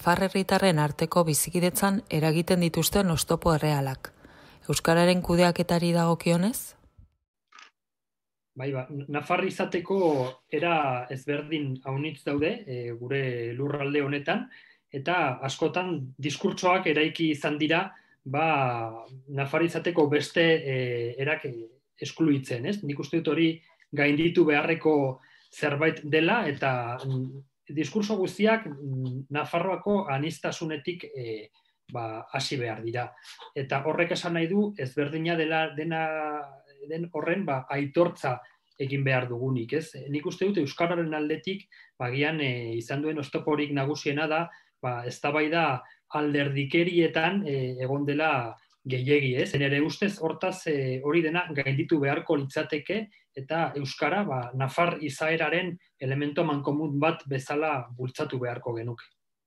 nafar herritarren arteko bizikidetzan eragiten dituzten oztopo errealak. Euskararen kudeaketari dagokionez? Bai, nafar izateko era ezberdin haunitz daude gure lurralde honetan, eta askotan diskurtsoak eraiki izan dira nafar izateko beste erak eskluitzen, ez? Nik uste dut hori gainditu beharreko zerbait dela, eta diskurso guztiak Nafarroako aniztasunetik hasi behar dira. Eta horrek esan nahi du ezberdina den horren aitortza egin behar dugunik, ez? Nik uste dut euskararen aldetik bagian izan duen oztoporik nagusiena da, eztabaida alderdikerietan egon dela gehiegi, ez? Nire ustez hortaz hori dena gainditu beharko litzateke, eta euskara nafar izaeraren elemento mankomun bat bezala bultzatu beharko genuke.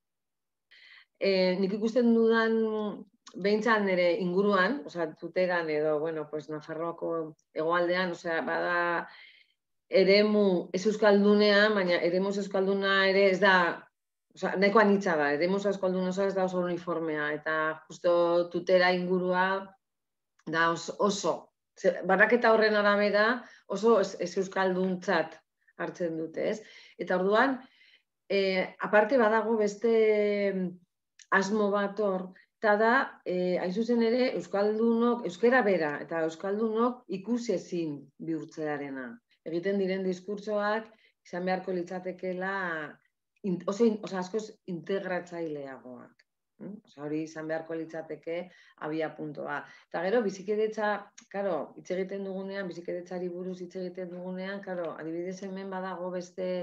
Nik ikusten dudan behintzat nire inguruan, tuteran edo, Nafarroako hegoaldean, bada eremu ez euskaldunean, baina eremu euskalduna ere ez da, nahiko anitza da, eremu euskalduna ez da oso uniformea, eta justo tutera ingurua da oso, barraketa horren arabera oso ez euskalduntzat hartzen dute, ez? Eta orduan, aparte badago beste asmo bat hor, eta da, hain zuzen ere, euskaldunok, euskara bera, eta euskaldunok ikusezin bihurtzearena. Egiten diren diskurtsoak, izan beharko litzatekeela, oso askoz integratzaileagoak. Hori izan beharko litzateke abia puntua. Eta gero, bizikidetza, hitz egiten dugunean, bizikidetzari buruz hitz egiten dugunean, adibidez hemen badago beste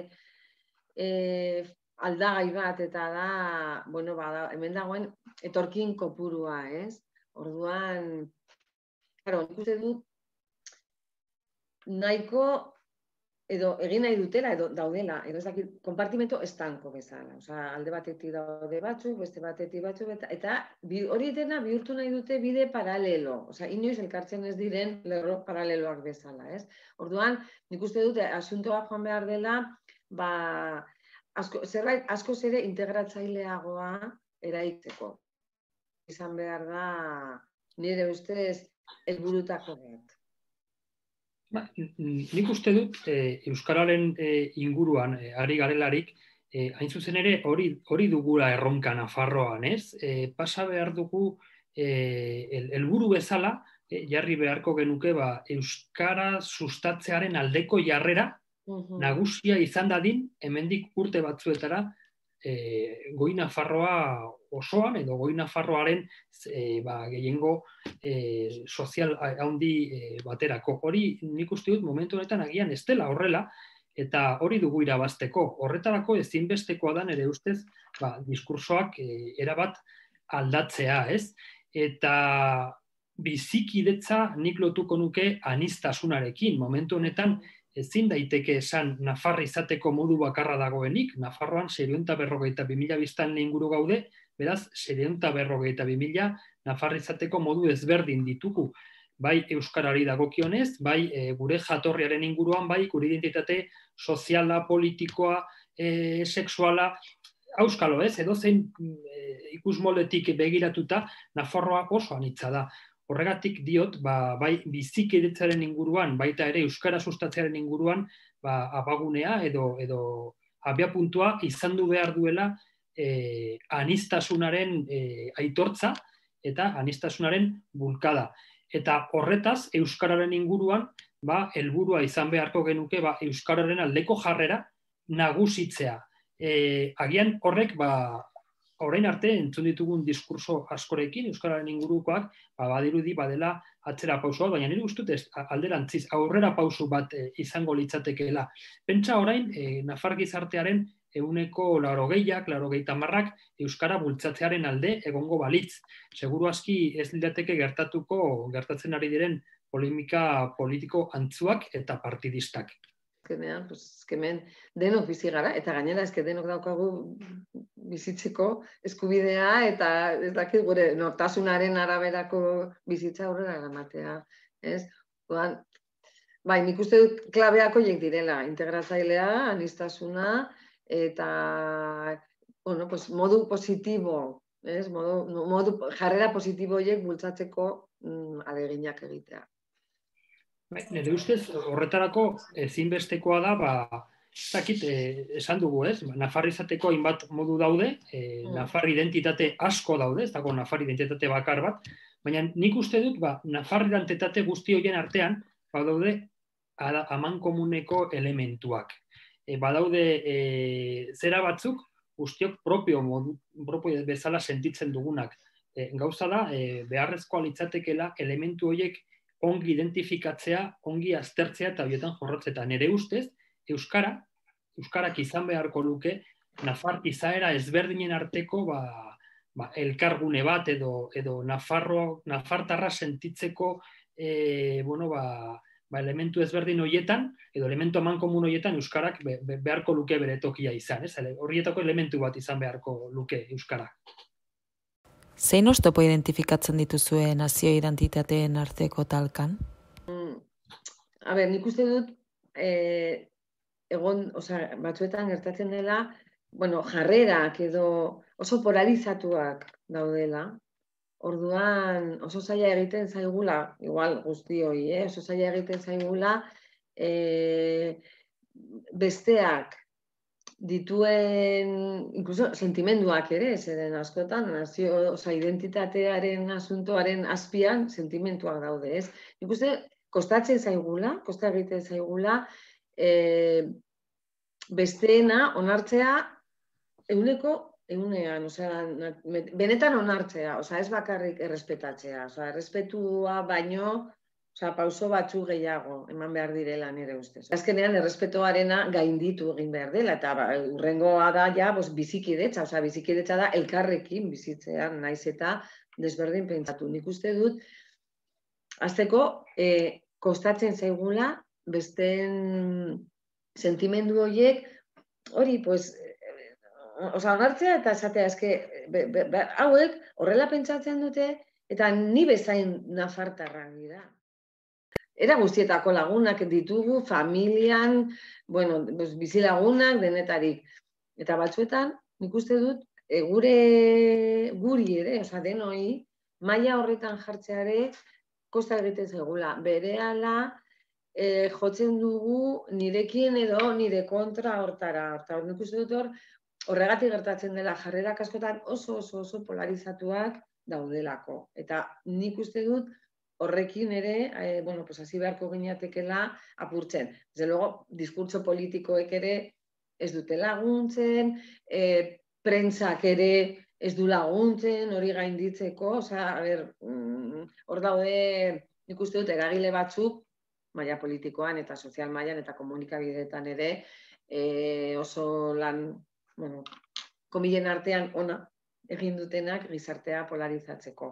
aldagai bat, eta da, hemen dagoen etorkin kopurua, ez? Orduan, nik uste dut, nahiko, edo egin nahi dutela, edo daudela, edo ez dakit, konpartimento estanko bezala. Alde batetik daude batzuk, beste batetik batzuk, eta hori dena bihurtu nahi dute bide paralelo. Inoiz elkartzen ez diren lerro paraleloak bezala, ez? Orduan, nik uste dute, asuntoa joan behar dela, zerbait askoz ere integratzaileagoa eraitzeko. Izan behar da, nire ustez, helburutako bat. Nik uste dut euskararen inguruan ari garelarik, hain zuzen ere hori dugula erronka Nafarroan, ez? Pasa behar dugu helburu bezala, jarri beharko genuke euskara sustatzearen aldeko jarrera nagusia izan dadin, hemendik urte batzuetara, Goi Nafarroa osoan, edo Goi Nafarroaren gehiengo sozial handi baterako. Hori nik uste dut momentu honetan agian ez dela horrela, eta hori dugu irabazteko. Horretarako ezinbestekoa da nire ustez diskursoak erabat aldatzea, ez? Eta bizikidetza nik lotuko nuke aniztasunarekin. Momentu honetan ezin daiteke esan Nafar izateko modu bakarra dagoenik. Nafarroan 652.000 biztanle inguru gaude, beraz 652.000 Nafar izateko modu ezberdin ditugu. Bai euskarari dagokionez, bai gure jatorriaren inguruan, bai gure identitate soziala, politikoa, sexuala, auskalo ez, edozein ikusmoldetik begiratuta, Nafarroa oso anitza da. Horregatik diot, bai bizikidetzaren inguruan, baita ere euskara sustatzearen inguruan, abagunea edo abiapuntua izan du behar duela aniztasunaren aitortza eta aniztasunaren bulkada. Eta horretaz, euskararen inguruan, helburua izan beharko genuke euskararen aldeko jarrera nagusitzea. Agian horrek, orain arte entzun ditugun diskurso askorekin, euskararen ingurukoak, badirudi badela atzera pausoa, baina nire ustut ez alderantziz, aurrera pausu bat izango litzatekeela. Pentsa orain, Nafar gizartearen 80-90 euskara bultzatzearen alde egongo balitz. Seguru aski ez lirateke gertatzen ari diren polemika politiko antzuak eta partidistak. Hemen denok bizi gara, eta gainera denok daukagu bizitzeko eskubidea, eta ez dakit gure nortasunaren araberako bizitza aurrera eramatea. Bai, nik uste dut klabeak horiek direla, integratzailea, aniztasuna, eta bueno, pues modu positibo, modu jarrera positibo horiek bultzatzeko ahaleginak egitea. Nire ustez, horretarako ezinbestekoa da, esan dugu, ez? Nafar izateko hainbat modu daude, nafar identitate asko daude, ez dago nafar identitate bakar bat, baina nik uste dut, nafar identitate guzti horien artean, badaude amankomuneko elementuak. Badaude zera batzuk, guztiok propio bezala sentitzen dugunak. Gauza da, beharrezkoa litzatekela elementu horiek ongi identifikatzea, ongi aztertzea eta bietan jorratzea. Nire ustez, Euskarak izan beharko luke, nafar izaera ezberdinen arteko elkargune bat edo nafartarra sentitzeko elementu ezberdin horietan, edo elementu amankomun horietan Euskarak beharko luke bere tokia izan. Horrietako elementu bat izan beharko luke Euskarak. Zein oztopo identifikatzen dituzue nazio identitateen arteko talkan? Nik uste dut, batzuetan gertatzen dela, jarrerak edo oso polarizatuak daudela. Orduan oso zaila egiten zaigula, igual guztioi, oso zaila egiten zaigula, besteak dituen, incluso sentimenduak ere, zeren askotan, identitatearen asuntoaren azpian sentimentuak daude, ez? Nik uste, kosta egiten zaigula, besteena onartzea egunean, benetan onartzea, ez bakarrik errespetatzea, errespetua baino, pauso batzu gehiago eman behar direla nire ustez. Azkenean, errespetoarena gainditu egin behar dela, eta urrengoa da ja bizikidetza, bizikidetza da elkarrekin bizitzean, naiz eta desberdin pentsatu. Nik uste dut, hasteko, kostatzen zaigula, besteen sentimendu horiek, hori, onartzea eta esatea, hauek horrela pentsatzen dute, eta ni bezain nafartarrak dira. Era guztietako lagunak ditugu, familian, bizilagunak, denetarik. Eta batzuetan, nik uste dut, guri ere, denoi, maila horretan jartzeare, kosta egiten zaigula. Berehala, jotzen dugu nirekin edo nire kontra hortara. Nik uste dut horregatik gertatzen dela jarrerak askotan oso polarizatuak daudelako. Eta nik uste dut, horrekin ere, hasi beharko ginatekela apurtzen. Desde luego, diskurtso politikoek ere ez dute laguntzen, prentsak ere ez du laguntzen, hori gainditzeko, hor daude, nik uste dut, eragile batzuk, maila politikoan eta sozial mailan eta komunikabideetan ere, oso lan, komilen artean ona egin dutenak gizartea polarizatzeko.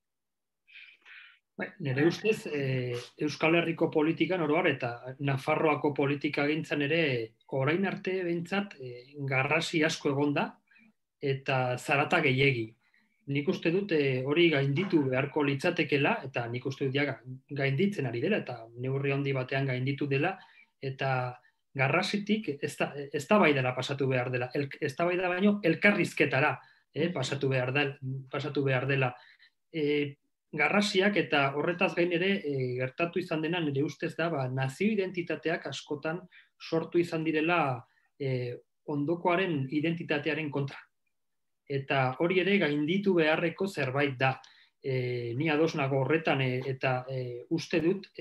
Nire ustez, Euskal Herriko politikan oroar eta Nafarroako politika gintzan ere orain arte behintzat garrasi asko egonda eta zarata gehiegi. Nik uste dut hori gainditu beharko litzatekela eta nik uste dut gainditzen ari dela eta neurri handi batean gainditu dela eta garrasitik eztabaidara pasatu behar dela. Eztabaida baino elkarrizketara pasatu behar dela. Garrasiak eta horretaz gain ere gertatu izan dena nire ustez da nazio identitateak askotan sortu izan direla ondokoaren identitatearen kontra. Eta hori ere gainditu beharreko zerbait da. Ni ados nago horretan eta uste dut,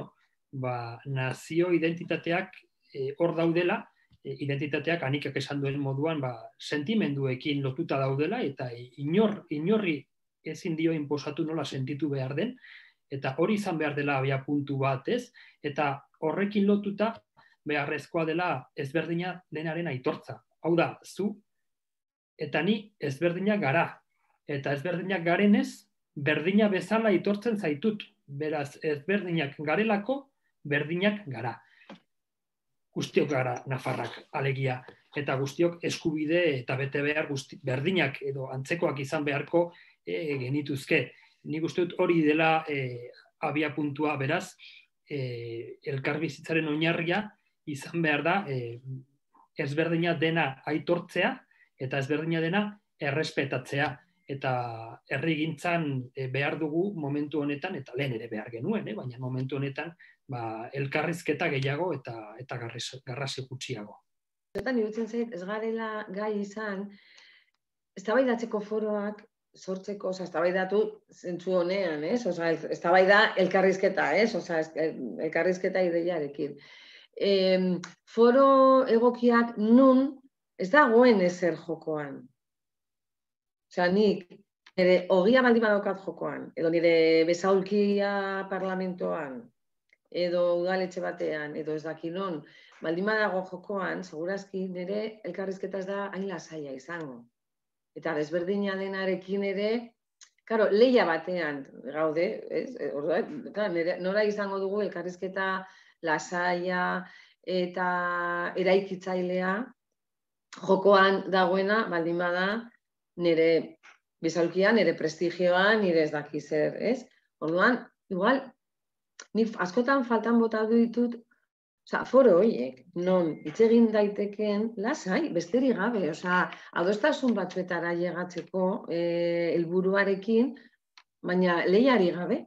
nazio identitateak hor daudela, identitateak anikak esan duen moduan sentimenduekin lotuta daudela eta inorri ezin dio inposatu nola sentitu behar den, eta hori izan behar dela abia puntu bat, ez? Eta horrekin lotuta beharrezkoa dela ezberdina denaren aitortza. Hau da, zu eta ni ezberdinak gara. Eta ezberdinak garenez, berdina bezala aitortzen zaitut. Beraz, ezberdinak garelako, berdinak gara. Guztiok gara nafarrak, alegia. Eta guztiok eskubide eta bete behar berdinak edo antzekoak izan beharko genituzke. Nik uste dut hori dela abia puntua, beraz, elkarbizitzaren oinarria izan behar da ezberdina dena aitortzea eta ezberdina dena errespetatzea. Eta herrigintzan behar dugu momentu honetan, eta lehen ere behar genuen, baina momentu honetan elkarrizketa gehiago eta garrasi gutxiago. Zertan iruditzen zait, ez garela gai izan, eztabaidatzeko foroak sortzeko, eztabaidatu zentzu honean, eztabaida elkarrizketa, elkarrizketa ideiarekin. Foro egokiak nun ez dagoen ezer jokoan. Nik nire ogia baldin badaukat jokoan, edo nire besaulkia parlamentoan, edo udaletxe batean, edo ez dakinon, baldin badago jokoan, segurazki nire elkarrizketa ez da hain lasaia izango. Eta desberdina denarekin ere, lehia batean gaude, nola izango dugu elkarrizketa lasaia eta eraikitzailea jokoan dagoena baldin bada nire bizalkia, nire prestigioa, nire ez daki zer, ez? Orduan, igual, nik askotan faltan bota ditut, foro horiek, non hitz egin daiteken, lasai, besterik gabe, adostasun batzuetara llegatzeko helburuarekin, baina lehiari gabe.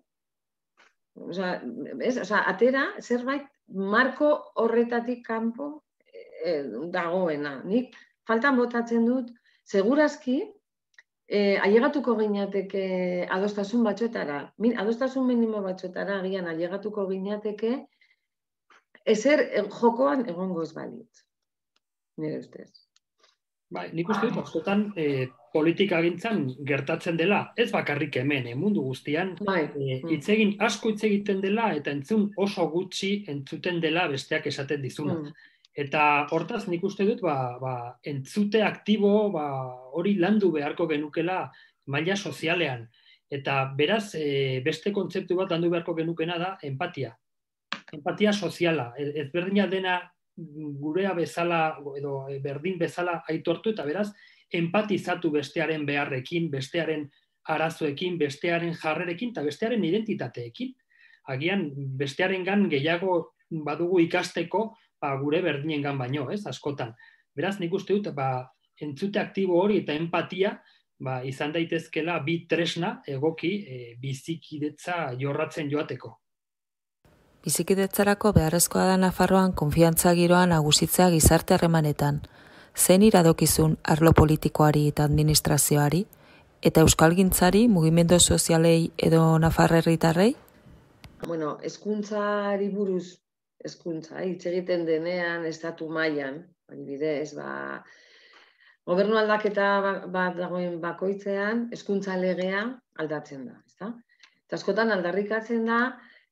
Atera, zerbait, marko horretatik kanpo dagoena. Nik faltan botatzen dut, segurazki, ailegatuko ginateke adostasun batzuetara, adostasun minimo batzuetara agian ailegatuko ginateke, ezer jokoan egongo ez balitz, nire ustez. Nik uste dut, askotan politikagintzan gertatzen dela, ez bakarrik hemen, mundu guztian, asko hitz egiten dela, eta entzun oso gutxi entzuten dela besteak esaten dizuna. Eta hortaz nik uste dut, entzute aktibo hori landu beharko genukela maila sozialean. Eta beraz, beste kontzeptu bat landu beharko genukena da empatia. Empatia soziala. Ezberdina dena gurea bezala, edo berdin bezala aitortu, eta beraz, empatizatu bestearen beharrekin, bestearen arazoekin, bestearen jarrerekin, eta bestearen identitateekin. Agian, bestearengan gehiago badugu ikasteko, gure berdinengan baino, askotan. Beraz, nik uste dut, entzute aktibo hori eta empatia izan daitezkela bi tresna egoki bizikidetza jorratzen joateko. Bizikidetzarako beharrezkoa da Nafarroan konfiantza giroa nagusitzea gizarte harremanetan. Zein iradokizun arlo politikoari eta administrazioari, eta euskalgintzari, mugimendu sozialei edo Nafar herritarrei? Hezkuntzari buruz, hezkuntza, hitz egiten denean estatu mailan, adibidez, gobernu aldaketa bat dagoen bakoitzean, hezkuntza legea aldatzen da, ezta? Eta askotan aldarrikatzen da,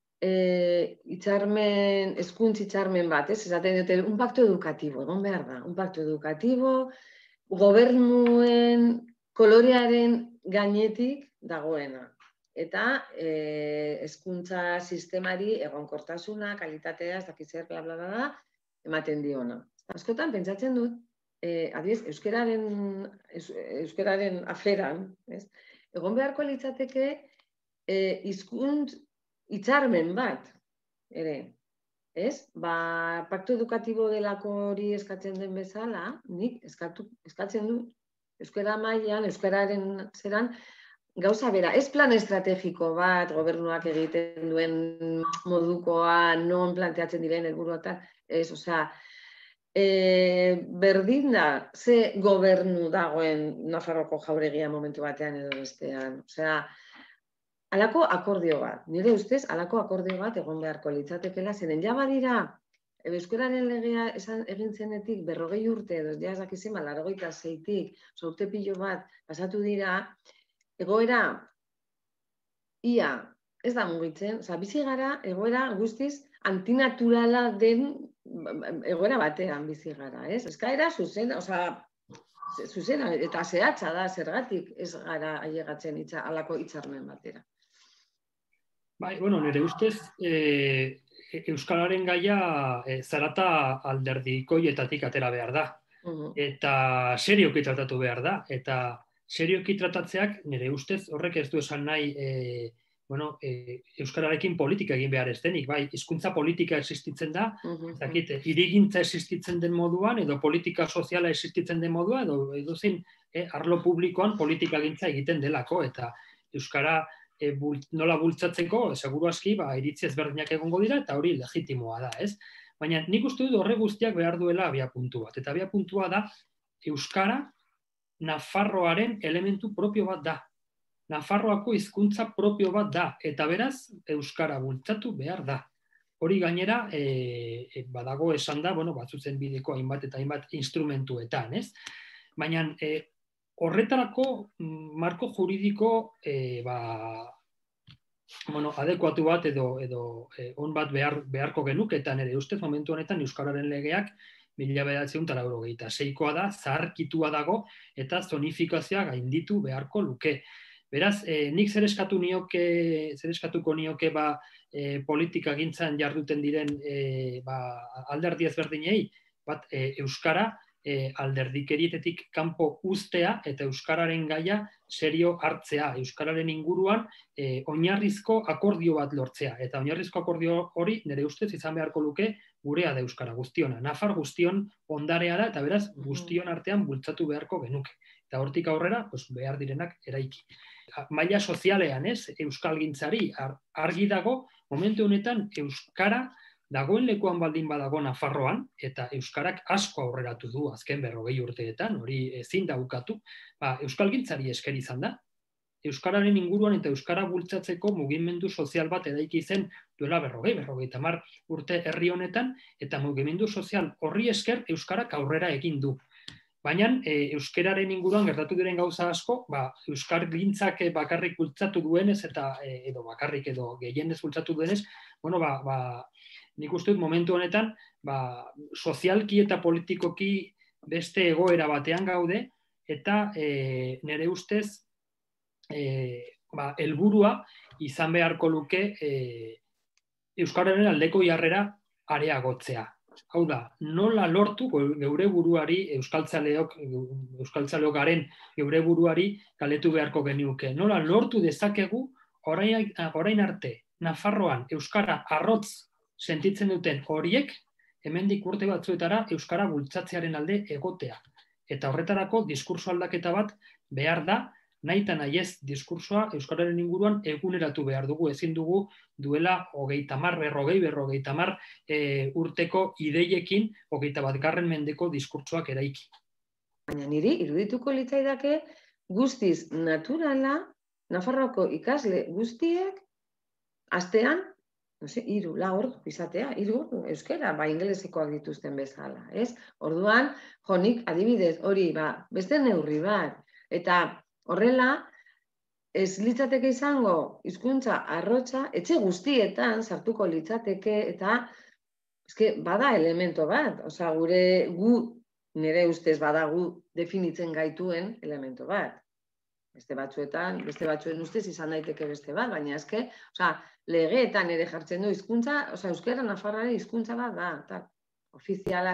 hezkuntza hitzarmen bat, esaten dute, un pacto educativo, egon behar da, un pacto educativo, gobernuen kolorearen gainetik dagoena. Eta hezkuntza sistemari egonkortasuna, kalitatea, ez dakiz zer, bla, bla, bla, ematen diona. Askotan, pentsatzen dut, adibidez, euskararen aferan, egon beharko litzateke hizkuntz hitzarmen bat, ere, ez? Paktu edukatibo delako hori eskatzen den bezala, nik eskatzen dut, euskara mailan, euskararen zeran, gauza bera, ez plan estrategiko bat, gobernuak egiten duen modukoa, non planteatzen diren helburuetan, ez, berdin da, ze gobernu dagoen Nafarroko jauregia momentu batean edo bestean, halako akordio bat, nire ustez, halako akordio bat egon beharko litzatekela, zeren ja badira, euskararen legea egin zenetik 40 urte, edo ez dakizima, 86-tik, urte pilo bat pasatu dira, egoera, ia, ez da mugitzen, bizi gara, egoera guztiz antinaturala den egoera batean bizi gara, ez? Eskaera zuzena, zuzena eta zehatza da, zergatik ez gara ailegatzen halako hitzarmen batera. Nire ustez, euskararen gaia zarata alderdikoietatik atera behar da. Eta serioki tratatu behar da. Eta serioki tratatzeak, nire ustez, horrek ez du esan nahi euskararekin politika egin behar ez denik, bai, hizkuntza politika existitzen da, ez dakit, hirigintza existitzen den moduan, edo politika soziala existitzen den moduan, edo zein arlo publikoan politikagintza egiten delako, eta euskara nola bultzatzeko, seguru aski, iritzi ezberdinak egongo dira, eta hori legitimoa da, ez? Baina nik uste dut horre guztiak behar duela abiapuntu bat, eta abiapuntua da, euskara Nafarroaren elementu propio bat da. Nafarroako hizkuntza propio bat da, eta beraz, euskara bultzatu behar da. Hori gainera, badago esan da, batzuzen bideko hainbat eta hainbat instrumentuetan, ez? Baina, horretarako marko juridiko adekuatu bat edo on bat beharko genuk, eta nire ustez momentu honetan euskararen legeak 1986koa da, zaharkitua dago, eta zonifikazioa gainditu beharko luke. Beraz, nik zer eskatuko nioke politikagintzan jarduten diren alderdi ezberdinei, bat euskara alderdikerietetik kanpo uztea eta euskararen gaia serio hartzea, euskararen inguruan oinarrizko akordio bat lortzea, eta oinarrizko akordio hori nire ustez izan beharko luke gurea da euskara guztiona. Nafar guztion ondarea da, eta beraz guztion artean bultzatu beharko genuke. Eta hortik aurrera, behar direnak eraiki. Maila sozialean, euskalgintzari argi dago, momentu honetan euskara dagoen lekuan baldin badago Nafarroan, eta euskarak asko aurreratu du azken 40 urteetan, hori ezin da ukatu, euskalgintzari esker izan da. Euskararen inguruan eta euskara bultzatzeko mugimendu sozial bat eraiki zen duela 50 urte herri honetan, eta mugimendu sozial horri esker euskarak aurrera egin du. Baina euskararen inguruan gertatu diren gauza asko, euskalgintzak bakarrik bultzatu duenez, edo bakarrik edo gehienez bultzatu duenez, nik uste dut momentu honetan, sozialki eta politikoki beste egoera batean gaude, eta nire ustez, helburua izan beharko luke euskararen aldeko jarrera areagotzea. Hau da, nola lortu geure buruari, euskaltzaleok garen geure buruari kaletu beharko geniuke. Nola lortu dezakegu orain arte Nafarroan euskara arrotz sentitzen duten horiek, hemendik urte batzuetara euskara bultzatzearen alde egotea. Eta horretarako diskurso aldaketa bat behar da, nahi eta nahi ez diskursoa euskararen inguruan eguneratu behar dugu, ezin dugu duela 40 urteko ideiekin 21. mendeko diskurtsoak eraiki. Baina niri irudituko litzaidake guztiz naturala Nafarroako ikasle guztiek astean, 3 ordu izatea, 3 ordu euskara, ingelesekoak dituzten bezala, ez? Orduan, nik adibidez hori, beste neurri bat, eta horrela, ez litzateke izango hizkuntza arrotza, etxe guztietan sartuko litzateke, eta bada elemento bat, nire ustez badagu definitzen gaituen elemento bat. Beste batzuen ustez izan daiteke beste bat, baina legeetan ere jartzen du hizkuntza, euskara nafarraren hizkuntza bat da, ofiziala,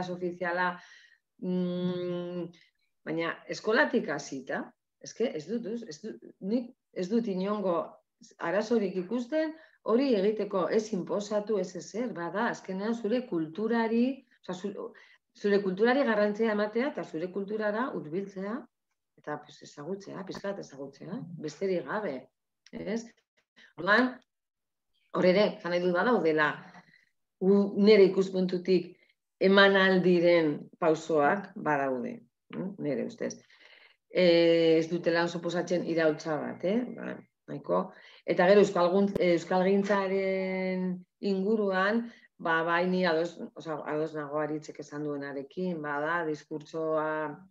baina eskolatik hasita, nik ez dut inongo arazorik ikusten, hori egiteko ez inposatu ez ezer, bada, azkenean zure kulturari garrantzia ematea eta zure kulturara hurbiltzea eta ezagutzea, pizkat ezagutzea, besterik gabe, ez? Orduan, hor ere, nahi dut badaudela, nire ikuspuntutik eman aldiren pausoak badaude, nire ustez. Ez dutela suposatzen iraultza bat, nahiko. Eta gero euskalgintzaren inguruan, bai ni ados nago Aritzek esan duenarekin, bada, diskurtsoa,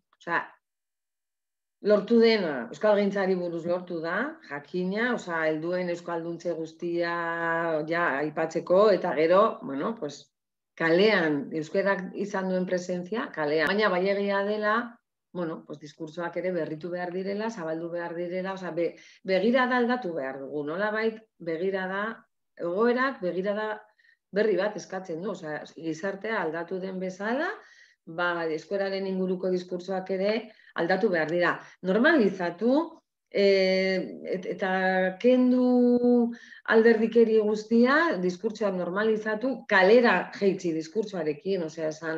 lortu dena, euskalgintzari buruz lortu da, jakina, helduen euskalduntze guztia aipatzeko, eta gero, kalean, euskarak izan duen presentzia, kalean. Baina bai egia dela, diskurtsoak ere berritu behar direla, zabaldu behar direla, begirada aldatu behar dugu, nolabait egoerak begirada berri bat eskatzen du, gizartea aldatu den bezala, euskararen inguruko diskurtsoak ere aldatu behar dira. Normalizatu eta kendu alderdikeri guztia, diskurtsoa normalizatu, kalera jeitzi diskurtsoarekin, osea, esan,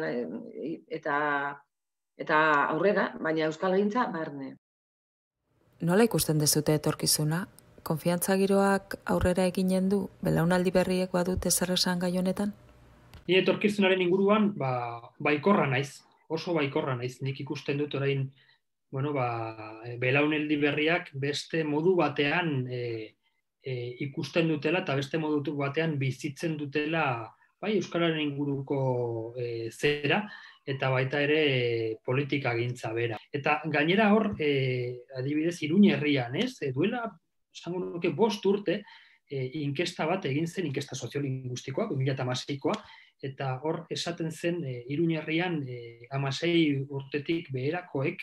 eta aurrera, baina euskalgintza barne. Nola ikusten dezute etorkizuna? Konfiantza giroak aurrera eginen du, belaunaldi berriek badute zer esan gai honetan? Ni etorkizunaren inguruan, baikorra naiz, oso baikorra naiz. Nik ikusten dut orain, belaunaldi berriak beste modu batean ikusten dutela eta beste modu batean bizitzen dutela bai euskararen inguruko zera eta baita ere politikagintza bera. Eta gainera hor, adibidez, Iruña herrian, duela, esango nuke 5 urte, inkesta bat egin zen, inkesta soziolinguistikoa, 2016koa, eta hor esaten zen Iruña herrian 16 urtetik beherakoek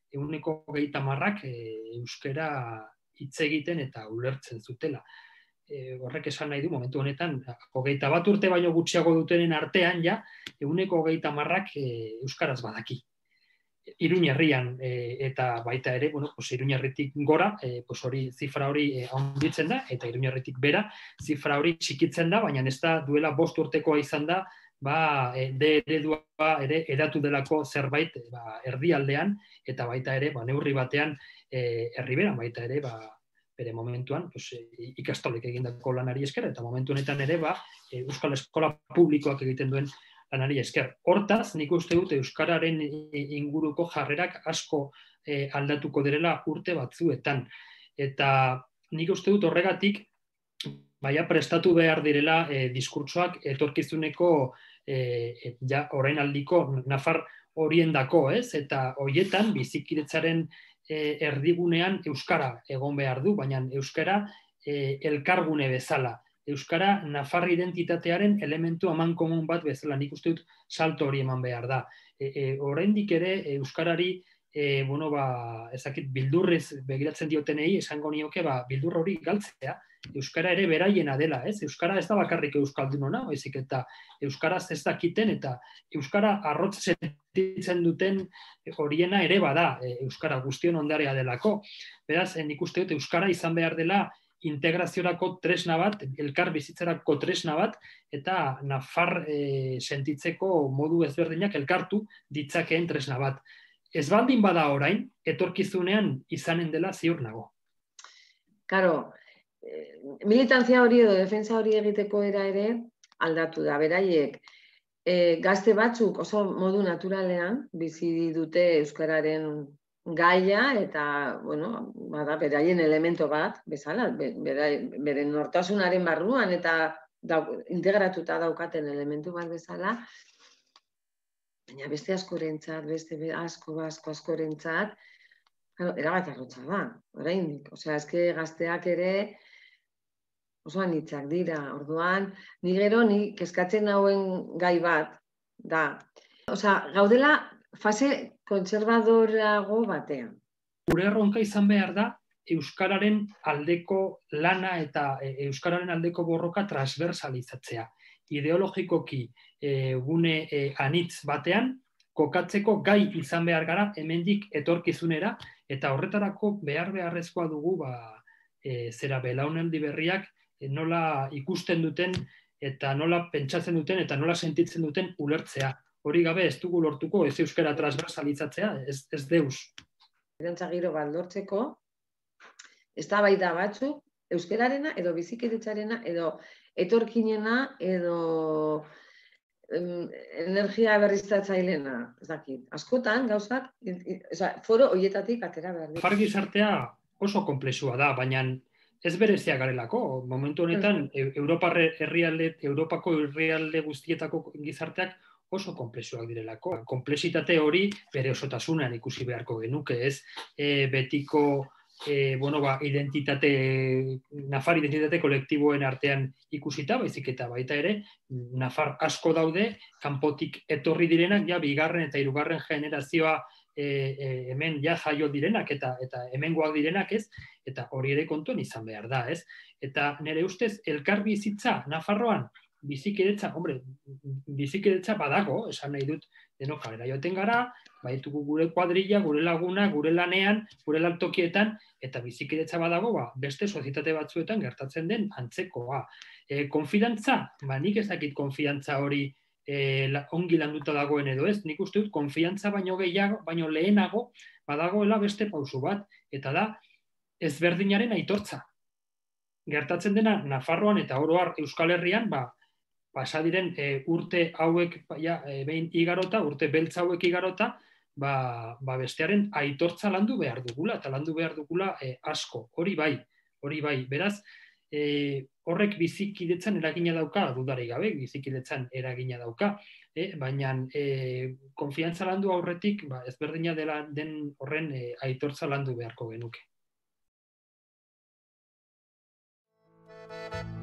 130 euskara hitz egiten eta ulertzen zutela. Horrek esan nahi du, momentu honetan, 21 urte baino gutxiago dutenen artean, 130 euskaraz badaki. Iruña herrian eta baita ere, Iruña herritik gora, zifra hori handitzen da, eta Iruña herritik bera, zifra hori txikitzen da, baina ez da duela 5 urtekoa izan da, eredua ere edatu delako zerbait erdialdean, eta baita ere, neurri batean herriberan, baita ere, bere momentuan, ikastolek egindako lanari esker, eta momentu honetan ere, Euskal Eskola Publikoak egiten duen lanari esker. Hortaz, nik uste dut Euskararen inguruko jarrerak asko aldatuko direla urte batzuetan. Eta nik uste dut horregatik, prestatu behar direla diskurtsoak etorkizuneko orainaldiko Nafar horiendako, eta horietan bizikidetzaren erdigunean euskara egon behar du, baina euskara elkargune bezala. Euskara Nafar identitatearen elementu amankomun bat bezala, nik uste dut salto hori eman behar da. Oraindik ere euskarari ezakit bildurrez begiratzen diotenei esango nioke bildur hori galtzea. Euskara ere beraiena dela, ez? Euskara ez da bakarrik euskaldunona, baizik eta euskaraz ez dakiten eta euskara arrotz sentitzen duten horiena ere bada, euskara guztion ondarea delako. Beraz, nik uste dut euskara izan behar dela integraziorako tresna bat, elkar bizitzerako tresna bat, eta Nafar sentitzeko modu ezberdinak elkartu ditzakeen tresna bat. Ez baldin bada orain, etorkizunean izanen dela ziur nago. Karo, militantzia hori edo defensa hori egiteko ere aldatu da. Beraiek, gazte batzuk oso modu naturalean bizi dute euskararen gaia eta, bada beraien elemento bat, bezala, beren nortasunaren barruan eta integratuta daukaten elementu bat bezala, baina beste askorentzat, beste askorentzat, erabat arrotza da, oraindik. Osea, eske gazteak ere oso anitzak dira, orduan, ni kezkatzen nauen gai bat da. Osea, gaudela fase kontserbadorago batean. Gure erronka izan behar da, euskararen aldeko lana eta euskararen aldeko borroka transversalizatzea. Ideologikoki gune anitz batean, kokatzeko gai izan behar gara hemendik etorkizunera, eta horretarako beharrezkoa dugu belaunaldi berriak nola ikusten duten eta nola pentsatzen duten eta nola sentitzen duten ulertzea. Hori gabe ez dugu lortuko ez euskara transversalizatzea, ez deus. Konfiantza giro bat lortzeko, eztabaida batzuk euskararena edo bizikidetzarena edo etorkinena edo energia berriztatzailena, ez dakit. Askotan gauzak, foro horietatik atera behar dira. Nafar gizartea oso konplexua da, baina ez berezia garelako. Momentu honetan, Europako herrialde guztietako gizarteak oso konplexuak direlako. Komplexitate hori bere osotasunean ikusi beharko genuke, ez? Betiko Nafar identitate kolektiboen artean ikusita, baizik eta baita ere, Nafar asko daude, kanpotik etorri direnak, bigarren eta hirugarren generazioa hemen jaio direnak eta hemengoak direnak, ez? Eta hori ere kontuan izan behar da, ez? Eta nire ustez, elkar bizitza Nafarroan, bizikidetza, bizikidetza badago, esan nahi dut, denok kalera joten gara, baitugu gure kuadrilla, gure laguna, gure lanean, gure lantokietan, eta bizikidetza badago, beste sozietate batzuetan gertatzen den antzekoa. Konfidantza, nik ez dakit konfidantza hori ongi landuta dagoen edo ez, nik uste dut konfidantza baino lehenago badagoela beste pausu bat, eta da ezberdinaren aitortza. Gertatzen dena Nafarroan eta oro har Euskal Herrian, pasa diren urte hauek behin igarota, urte beltz hauek igarota, bestearen aitortza landu behar dugula, eta landu behar dugula asko, hori bai, beraz, horrek bizikidetzan eragina dauka, dudarik gabe, bizikidetzan eragina dauka, baina konfiantza landu aurretik, ezberdina den horren aitortza landu beharko genuke.